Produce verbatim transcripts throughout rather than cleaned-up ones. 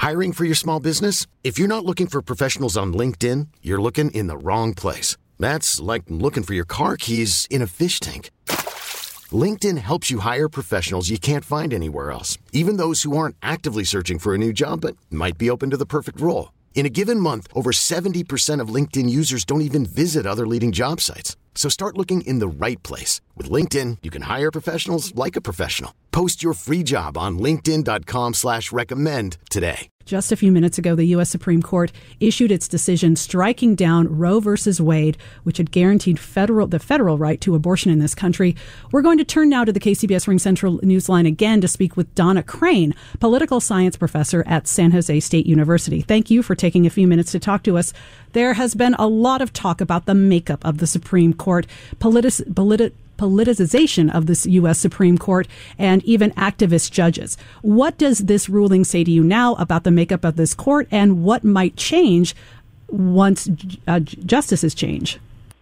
Hiring for your small business? If you're not looking for professionals on LinkedIn, you're looking in the wrong place. That's like looking for your car keys in a fish tank. LinkedIn helps you hire professionals you can't find anywhere else, even those who aren't actively searching for a new job but might be open to the perfect role. In a given month, over seventy percent of LinkedIn users don't even visit other leading job sites. So start looking in the right place. With LinkedIn, you can hire professionals like a professional. Post your free job on linkedin.com slash recommend today. Just a few minutes ago, the U S Supreme Court issued its decision striking down Roe versus Wade, which had guaranteed federal the federal right to abortion in this country. We're going to turn now to the K C B S Ring Central Newsline again to speak with Donna Crane, political science professor at San Jose State University. Thank you for taking a few minutes to talk to us. There has been a lot of talk about the makeup of the Supreme Court, politis- politi- politicization of this U S Supreme Court, and even activist judges. What does this ruling say to you now about the makeup of this court, and what might change once uh, justices change?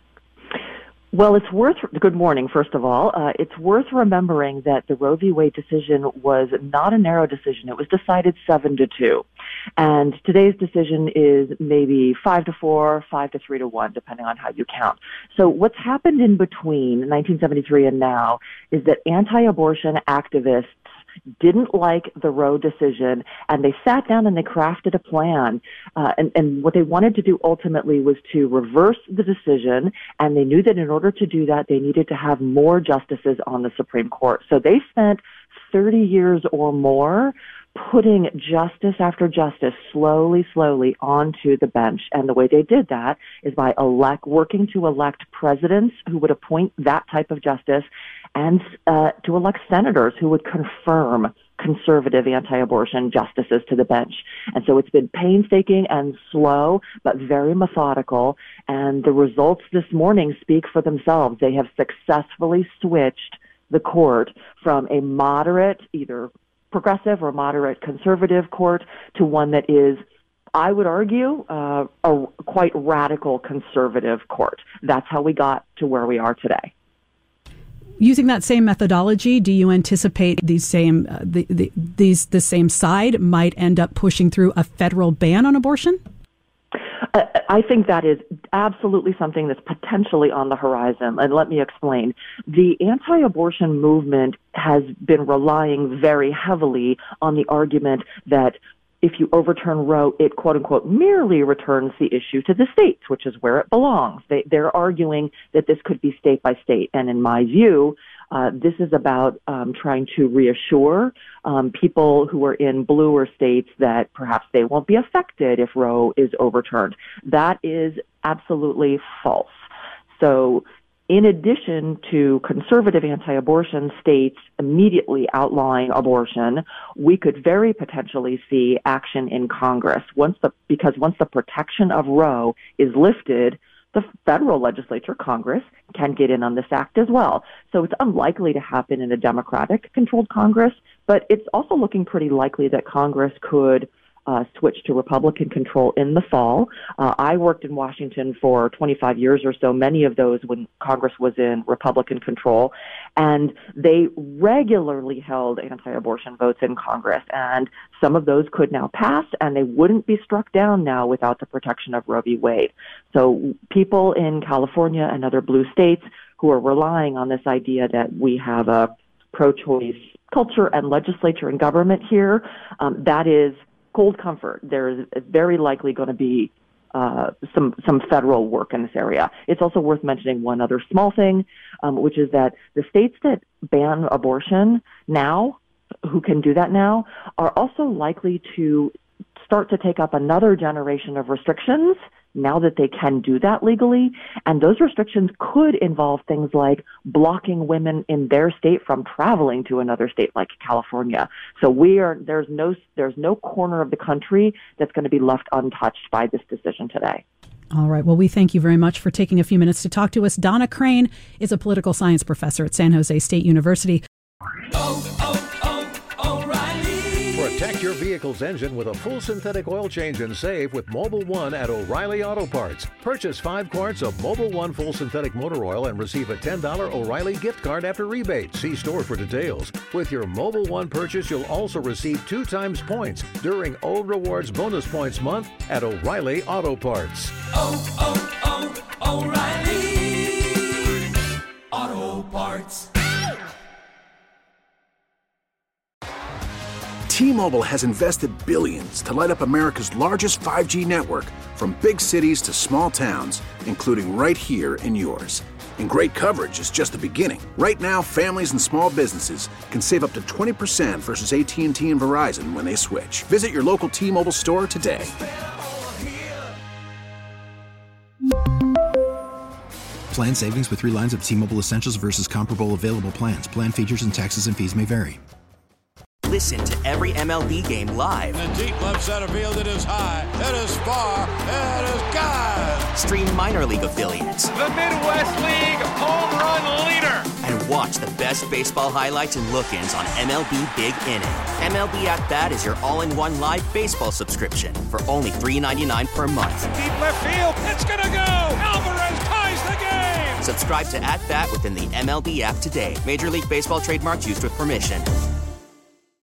Well, it's worth, good morning, first of all. Uh, it's worth remembering that the Roe v. Wade decision was not a narrow decision. It was decided seven to two. And today's decision is maybe five to four, five to three to one, depending on how you count. So what's happened in between nineteen seventy-three and now is that anti-abortion activists didn't like the Roe decision, and they sat down and they crafted a plan. Uh, and, and what they wanted to do ultimately was to reverse the decision, and they knew that in order to do that, they needed to have more justices on the Supreme Court. So they spent thirty years or more putting justice after justice slowly, slowly onto the bench. And the way they did that is by elect, working to elect presidents who would appoint that type of justice, and uh, to elect senators who would confirm conservative anti-abortion justices to the bench. And so it's been painstaking and slow, but very methodical. And the results this morning speak for themselves. They have successfully switched the court from a moderate, either progressive or moderate conservative court to one that is, I would argue, uh, a quite radical conservative court. That's how we got to where we are today. Using that same methodology, do you anticipate these same uh, the, the, these the same side might end up pushing through a federal ban on abortion? Uh, I think that is absolutely something that's potentially on the horizon. And let me explain. The anti-abortion movement has been relying very heavily on the argument that if you overturn Roe, it, quote unquote, merely returns the issue to the states, which is where it belongs. They, they're arguing that this could be state by state. And in my view, uh, this is about um, trying to reassure um, people who are in bluer states that perhaps they won't be affected if Roe is overturned. That is absolutely false. So in addition to conservative anti-abortion states immediately outlawing abortion, we could very potentially see action in Congress once the, because once the protection of Roe is lifted, the federal legislature, Congress, can get in on this act as well. So it's unlikely to happen in a Democratic-controlled Congress, but it's also looking pretty likely that Congress could Uh, switch to Republican control in the fall. Uh, I worked in Washington for twenty-five years or so, many of those when Congress was in Republican control, and they regularly held anti-abortion votes in Congress, and some of those could now pass, and they wouldn't be struck down now without the protection of Roe v. Wade. So people in California and other blue states who are relying on this idea that we have a pro-choice culture and legislature and government here, um, that is cold comfort. There's very likely going to be uh, some some federal work in this area. It's also worth mentioning one other small thing, um, which is that the states that ban abortion now, who can do that now, are also likely to start to take up another generation of restrictions now that they can do that legally. And those restrictions could involve things like blocking women in their state from traveling to another state like California. So we are, there's no, there's no corner of the country that's going to be left untouched by this decision today. All right. Well, we thank you very much for taking a few minutes to talk to us. Donna Crane is a political science professor at San Jose State University. Oh, oh, oh, O'Reilly. For a Protect your vehicle's engine with a full synthetic oil change and save with Mobil one at O'Reilly Auto Parts. Purchase five quarts of Mobil one full synthetic motor oil and receive a ten dollars O'Reilly gift card after rebate. See store for details. With your Mobil one purchase, you'll also receive two times points during O Rewards Bonus Points Month at O'Reilly Auto Parts. Oh, oh, oh, O'Reilly Auto Parts. T-Mobile has invested billions to light up America's largest five G network, from big cities to small towns, including right here in yours. And great coverage is just the beginning. Right now, families and small businesses can save up to twenty percent versus A T and T and Verizon when they switch. Visit your local T-Mobile store today. Plan savings with three lines of T-Mobile Essentials versus comparable available plans. Plan features and taxes and fees may vary. Listen to every M L B game live. In the deep left center field, it is high, it is far, it is gone. Stream minor league affiliates. The Midwest League home run leader. And watch the best baseball highlights and look-ins on M L B Big Inning. M L B At Bat is your all-in-one live baseball subscription for only three ninety-nine per month. Deep left field, it's gonna go. Alvarez ties the game. Subscribe to At Bat within the M L B app today. Major League Baseball trademarks used with permission.